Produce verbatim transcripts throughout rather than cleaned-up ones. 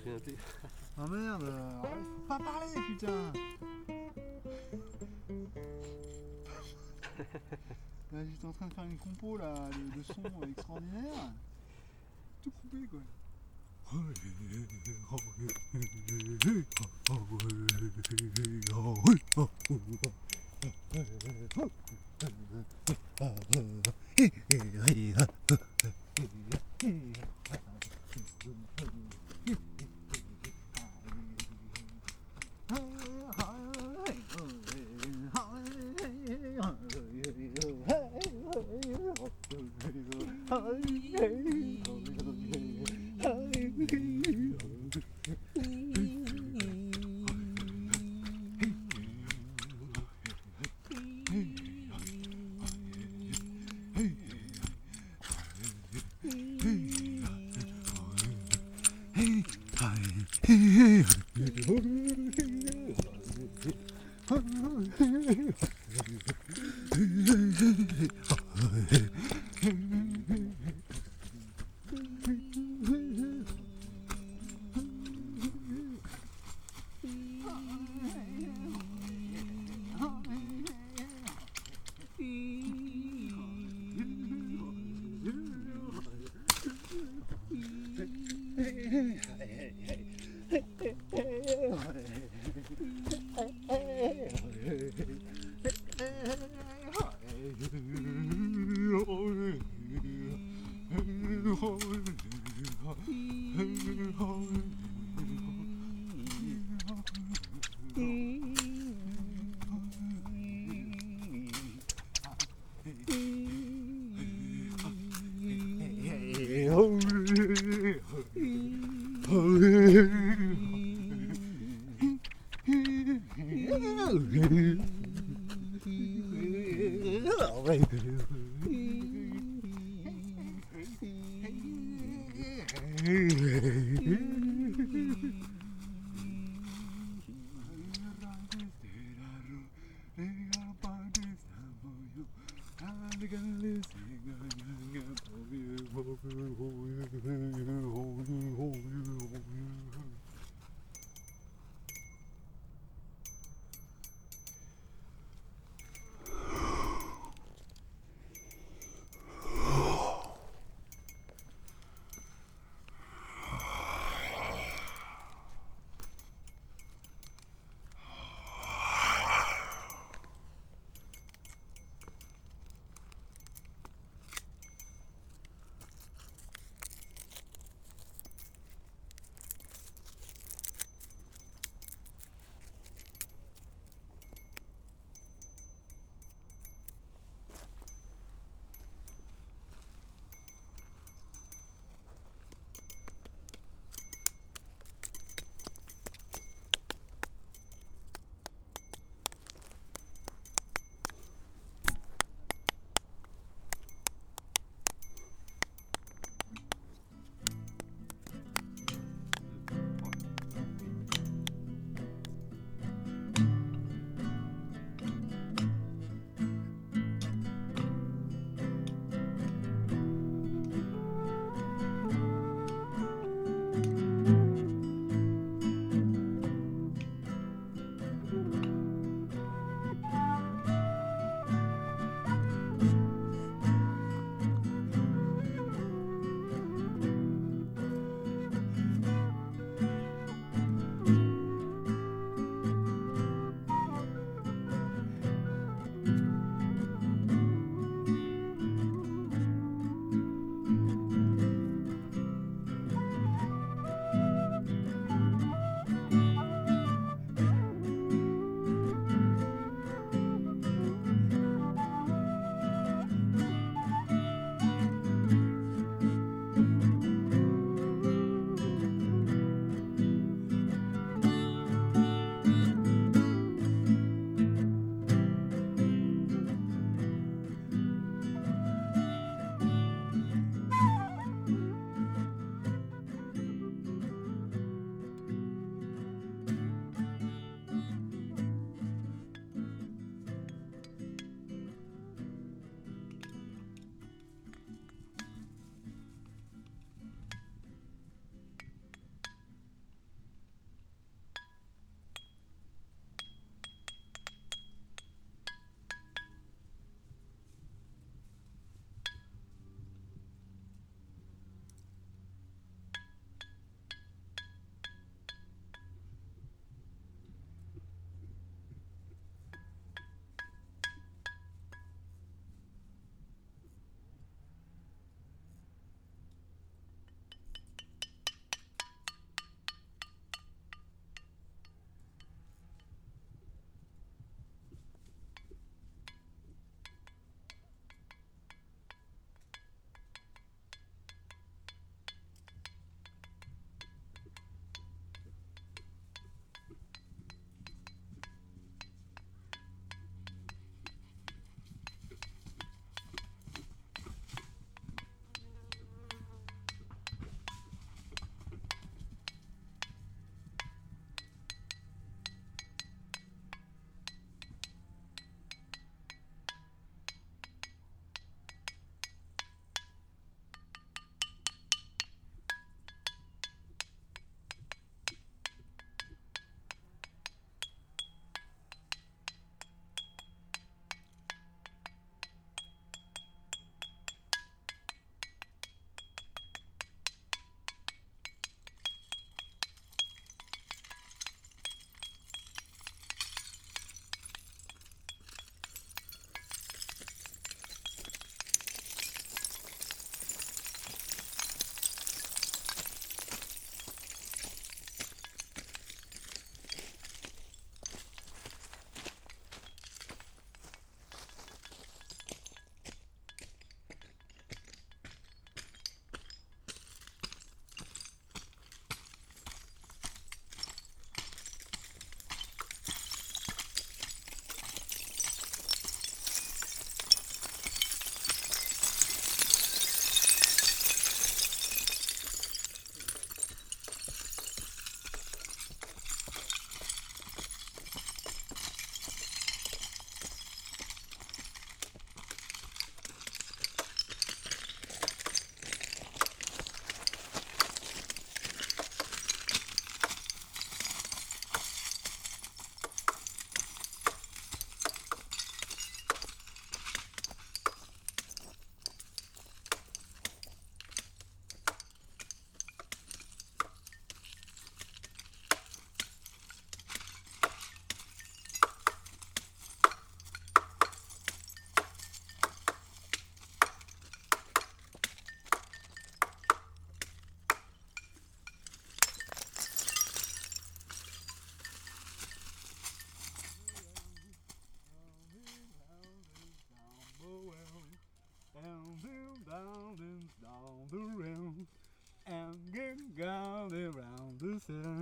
souviens plus. Ah merde, euh, faut pas parler putain. Là j'étais en train de faire une compo là, de, de sons extraordinaires. Tout coupé quoi.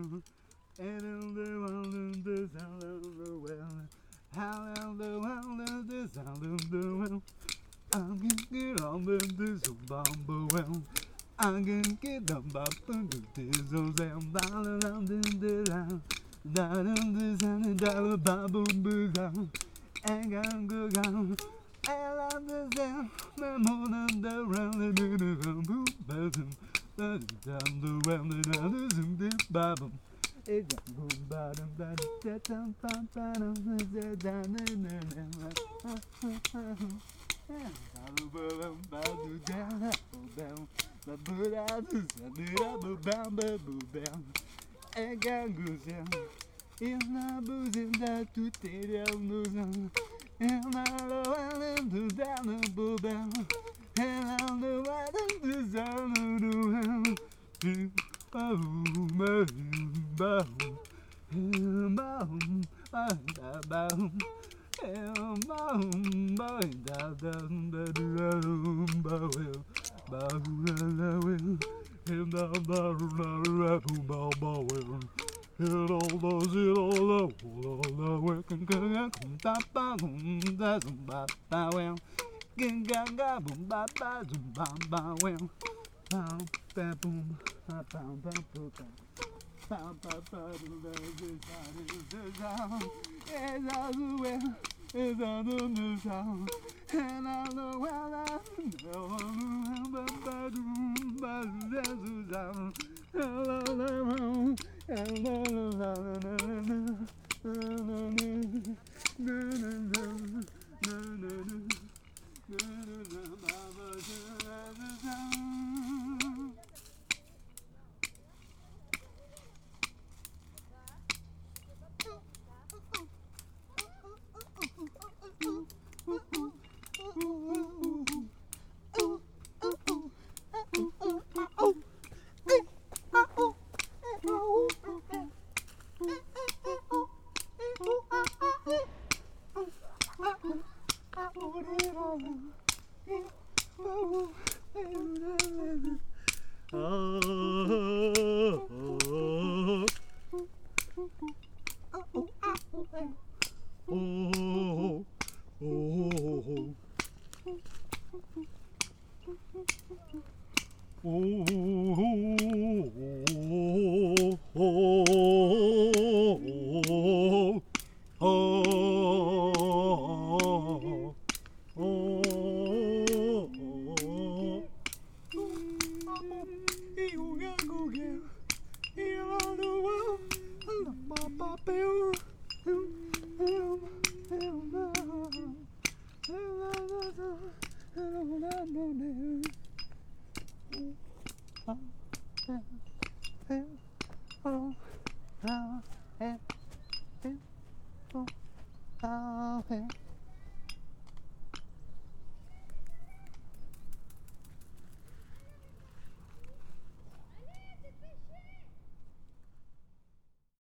well. And in the world of the sound of the well. How in the world of the sound of the well. I can get on the this bomb well. I can get up up into this old sound. Down around in the sound. Down in the sound. Down the bubble boo. And can go down. I love the sound. The moon and the round. The do the bamboo. Down the well. The zoom the bubble. It's a boom bottom bottom bottom bottom bottom il n'a besoin de tout est dans nos ans. Il n'a le droit de dans le bobin. Il a le droit de dans le bobin. Boom, boom, boom, boom, boom, boom, It's on the new sound, and I know well I know Oh,